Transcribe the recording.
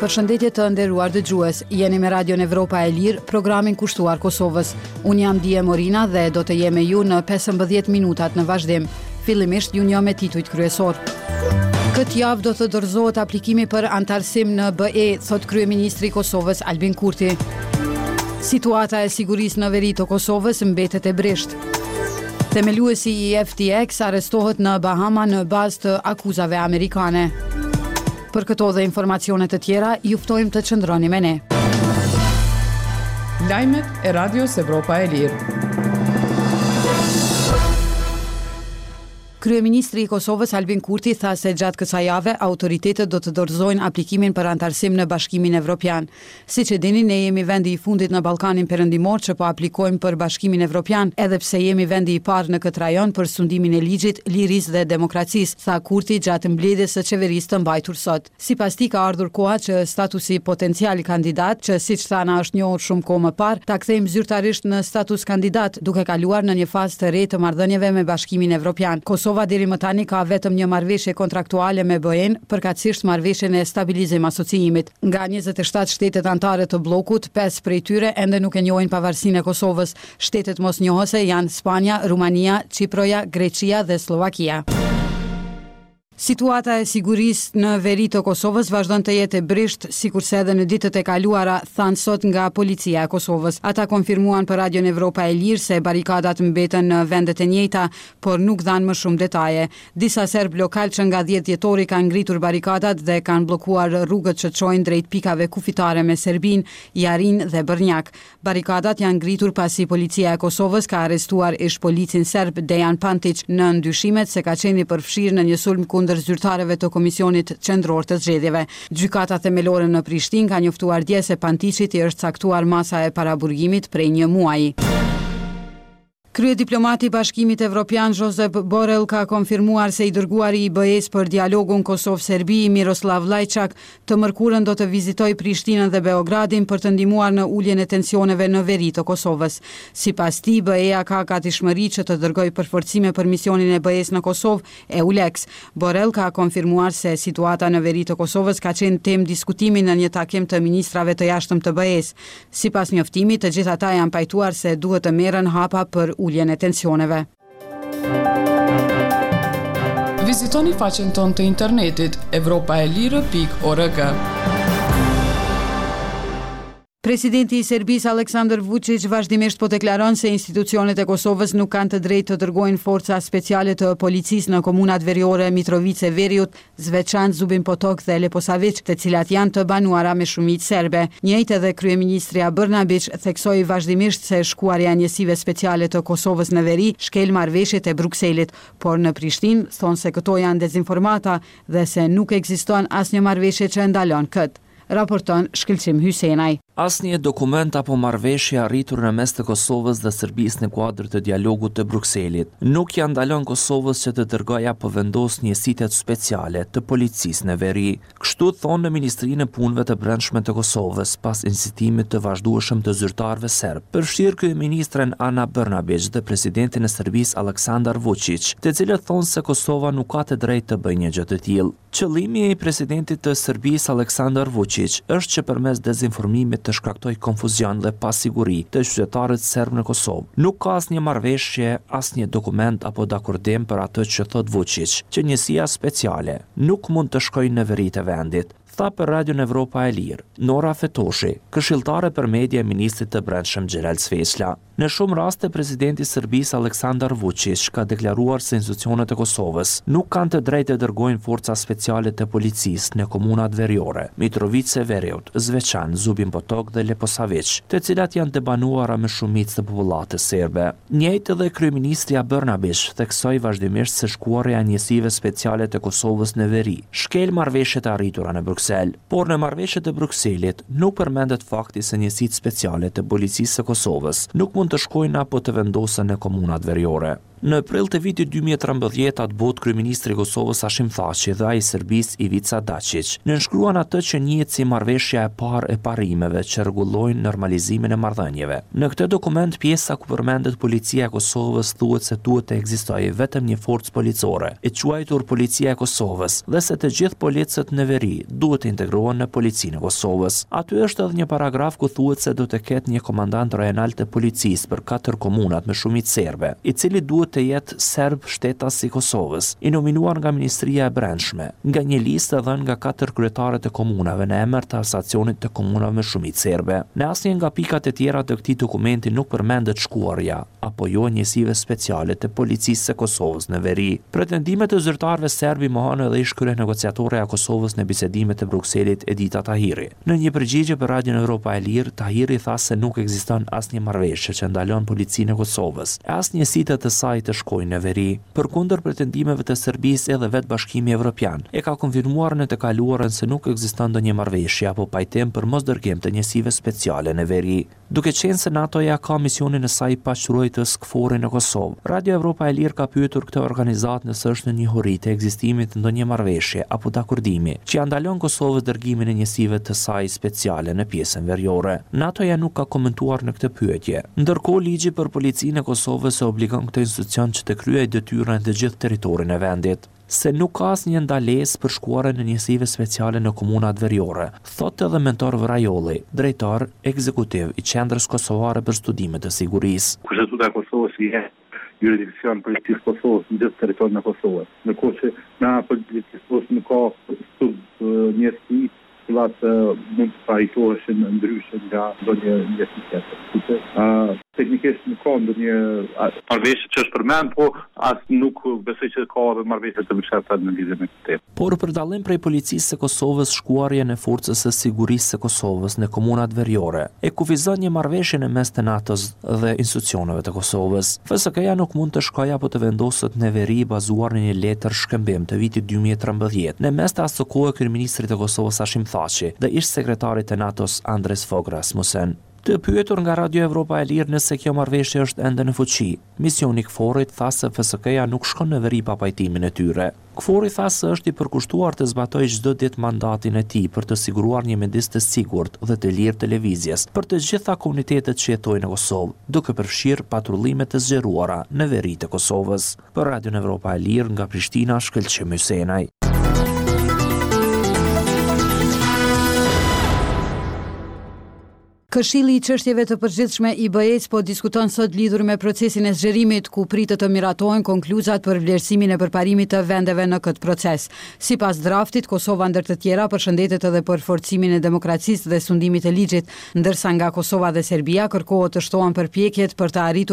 Përshëndetje të nderuar dëgjues, jeni me Radion Evropa e Lirë, programin kushtuar Kosovës. Unë jam Dije Morina dhe do të jem me ju në 15 minutat në vazhdim. Fillimisht ju njoh me titujt kryesor. Këtë javë do të dorëzohet aplikimi për antarësim në BE, thot kryeministri i Kosovës Albin Kurti. Situata e sigurisë në veri të Kosovës mbetet e brisht. Themeluesi i FTX arrestohet në Bahama në bazë të akuzave amerikane. Për këto dhe informacione të tjera, ju ftojmë të qëndroni me ne. Lajmet e Radios Evropa e Lirë. Kryeministri i Kosovës Albin Kurti tha se gjatë kësaj jave autoritetet do të dorëzojnë aplikimin për antarësim në Bashkimin Evropian. Siç e dini, ne jemi vendi i fundit në Ballkanin Perëndimor që po aplikojmë për Bashkimin Evropian, edhe pse jemi vendi i parë në këtë rajon për sundimin e ligjit, lirisë dhe demokracisë, tha Kurti gjatë mbledhjes së qeverisë të mbajtur sot. Sipas tij ka ardhur koha që statusi potencial kandidat, që siç thana është njohur shumë kohë më parë, ta kthejmë zyrtarisht në status kandidat, duke kaluar në një fazë të re të marrëdhënieve me Bashkimin Evropian. Kosova deri më tani ka vetëm një marrëveshje kontraktuale me BE-n, përkatësisht marrëveshjen e stabilizim asociimit. Nga 27 shtetet anëtare të bllokut, 5 prej tyre ende nuk e njohin pavarësinë e Kosovës. Shtetet mosnjohëse janë Spanja, Rumania, Çiproja, Greqia dhe Slovakia. Situata e sigurisë në veri të Kosovës vazhdon të jetë e brisht, sikurse edhe në ditët e kaluara, thanë sot nga policia e Kosovës. Ata konfirmuan për Radion Evropa e Lirë se barikadat mbeten në vendet e njëjta, por nuk dhanë më shumë detaje. Disa serb lokal që nga 10 dhjetori kanë ngritur barikadat dhe kanë bllokuar rrugët që çojnë drejt pikave kufitare me Serbinë, Jarin dhe Brnjak. Barikadat janë ngritur pasi policia e Kosovës ka arrestuar ish policin serb Dejan Pantić në ndyshimet se ka qenë i përfshirë në një sulm kundër zyrtarëve të Komisionit Qendror të Zgjedhjeve. Gjykata themelore në Prishtinë ka njoftuar dje se Pantićit i është caktuar masa e paraburgimit prej një muaji. Kryediplomati i Bashkimit Evropian Josep Borrell ka konfirmuar se i dërguari i BE-s për dialogun Kosovë-Serbi Miroslav Lajçak të mërkurën do të vizitojë Prishtinën dhe Beogradin për të ndihmuar në uljen e tensioneve në veri të Kosovës. Sipas tij, BE-ja ka gatishmëri që të dërgojë përforcime për misionin e BE-s në Kosovë, EULEX. Borrell ka konfirmuar se situata në veri të Kosovës ka qenë temë diskutimi në një takim të ministrave të jashtëm të BE-s. Sipas njoftimit, të gjithë ata janë pajtuar se duhet të merren hapa për uljen e tensioneve. Vizitoni faqen tonë të internetit evropaelire.org. Presidenti i Serbisë Aleksandar Vučić vazhdimisht po deklaron se institucionet e Kosovës nuk kanë të drejtë të dërgojnë forca speciale të policisë në komunat veriore Mitrovice Veriut, Zveçan, Zubin Potok dhe Leposavić, të cilat janë të banuara me shumicë serbe. Njëjtë edhe kryeministria Brnabić theksoi vazhdimisht se shkuarja e njësive speciale të Kosovës në veri shkel marrëveshjet e Brukselit, por në Prishtinë thonë se këto janë dezinformata dhe se nuk ekziston asnjë marrëveshje që ndalon këtë. Raporton Shkëlqim Hysenaj. Asnjë dokument apo marrëveshje arritur në mes të Kosovës dhe Serbisë në kuadër të dialogut të Brukselit nuk ja ndalon Kosovës që të dërgojë apo vendos njësitë speciale të policisë në veri. Kështu thonë në Ministrinë e Punëve të Brendshme të Kosovës pas incitimit të vazhdueshëm të zyrtarëve serb. Përfshir kryeministren Ana Brnabić dhe presidentin e Serbisë Aleksandar Vučić, të cilët thonë se Kosova nuk ka të drejtë të bëjë një gjë të tillë. Qëllimi i presidentit të Serbisë Aleksandar Vučić është që përmes dezinformimit të shkaktoj konfuzion dhe pasiguri të qytetarët serb në Kosovë. Nuk ka asnjë marrëveshje, asnjë dokument apo dakordim për atë që thot Vučić, që njësia speciale nuk mund të shkojë në veri të vendit, tha për Radion Evropa e Lirë Nora Fetoshi, këshilltare për media e ministrit të Brendshëm Xhelal Cveçla. Në shumë raste, presidenti i Serbisë Aleksandar Vučić ka deklaruar se institucionet e Kosovës nuk kanë të drejtë të dërgojnë forca speciale të policisë në komunat veriore, Mitrovice Veriut, Zveçan, Zubin Potok dhe Leposavić, të cilat janë të banuara me shumicë të popullatës serbe. Njëjtë edhe kryeministria Brnabić theksoi vazhdimisht se shkuarja e njësive speciale të Kosovës në veri shkel marrëveshjet e arritura në Bruksel, por në marrëveshjet e Brukselit nuk përmendet fakti se njësitë speciale të policisë së Kosovës nuk mund të shkojnë apo të vendosen në komunat veriore. Në prill të vitit 2013 atë botë kryeministri i Kosovës Hashim Thaçi dhe ai i Serbisë Ivica Dačić nënshkruan atë që njihet si marrëveshja e parë e parimeve që rregullojnë normalizimin e marrëdhënieve. Në këtë dokument pjesa ku përmendet policia e Kosovës thuhet se duhet të ekzistojë vetëm një forcë policore, e quajtur Policia e Kosovës, dhe se të gjithë policët në veri duhet të integrohen në Policinë e Kosovës. Aty është edhe një paragraf ku thuhet se do të ketë një komandant rajonal të policisë për 4 komunat me shumicë serbe, i cili duhet të jetë serb shtetas i Kosovës, i nominuar nga Ministria e Brendshme, nga një listë dhënë nga 4 kryetarët e komunave në emër të asacionit të komunave me shumicë serbe. Në asnjë nga pikat e tjera të këtij dokumenti nuk përmendet shkuarja apo jo njësive speciale të policisë së Kosovës në veri. Pretendimet e zyrtarëve serbi mohon edhe ish kryenegociatore e Kosovës në bisedimet e Brukselit Edita Tahiri. Në një përgjigje për Radion Evropa e Lirë, Tahiri tha se nuk ekziston asnjë marrëveshje që ndalon Policinë e Kosovës, asnjë site të saj të shkojnë në veri. Përkundër pretendimeve të Serbisë, edhe vetë Bashkimi Evropian e ka konfirmuar në të kaluarën se nuk ekziston ndonjë marrëveshje apo pajtim për mosdërgim të njësive speciale në veri. Duke qenë se NATO-ja ka misionin e saj paqërojtës KFOR-in në Kosovë, Radio Evropa e Lirë ka pyetur këtë organizatë nëse është në njohuri të ekzistimit të ndonjë marrëveshje apo dakordimi që ndalon Kosovës dërgimin e njësive të saj speciale në pjesën veriore. NATO-ja nuk ka komentuar në këtë pyetje. Ndërkohë, ligji për Policinë e Kosovës e obligon këtë institucion që të kryejë detyrën të gjithë territorin e vendit. Se nuk ka asnjë ndalesë për shkuarjen e njësive speciale në komunat veriore, thotë edhe mentor Vrajolli, drejtor ekzekutiv i Qendrës Kosovare për Studime të Sigurisë. Kushtetuta e Kosovës i jurisdikcion policisë Kosovës në gjithë territorin e Kosovës. Ndërkohë që na policisë Kosovës nuk ka njësi cilat mund të trajtoheshin ndryshe nga ndonjë njësi tjetër. Teknikisht nuk ka ndonjë marrëveshje që është përmend, po as nuk besoj që ka edhe marrëveshje të mëkatshme në lidhje me këtë. Por për dallim prej Policisë së Kosovës, shkuarjen e Forcës së Sigurisë së Kosovës në komunat veriore e kufizon një marrëveshje në mes të NATO-s dhe institucioneve të Kosovës. FSK-ja nuk mund të shkojë apo të vendoset në veri bazuar në një letër shkëmbim të vitit 2013, në mes të asaj kohe kryeministrit të Kosovës Hashim Thaçi dhe ish sekretarit të NATO-s Andres Fogh Rasmussen. Të pyetur nga Radio Evropa e Lirë nëse kjo marrëveshje është ende në fuqi, misioni KFOR-it tha se FSK-ja nuk shkon në veri pa pajtimin e tyre. KFOR-i tha se është i përkushtuar të zbatojë çdo ditë mandatin e tij për të siguruar një mjedis të sigurt dhe të lirë televizjes për të gjitha komunitetet që jetojnë në Kosovë, duke përfshirë patrullime të zgjeruara në veri të Kosovës. Për Radio Evropa e Lirë nga Prishtina, Shkëlqim Hysenaj. Këshilli i çështjeve të përgjithshme i BE-s po diskuton sot lidhur me procesin e zgjerimit, ku pritet të miratojnë konkluzat për vlerësimin e përparimit të vendeve në këtë proces. Sipas draftit, Kosova ndër të tjera përshëndetet edhe për forcimin e demokracisë dhe sundimit të ligjit, ndërsa nga Kosova dhe Serbia kërkohet të shtohen përpjekjet për të arritur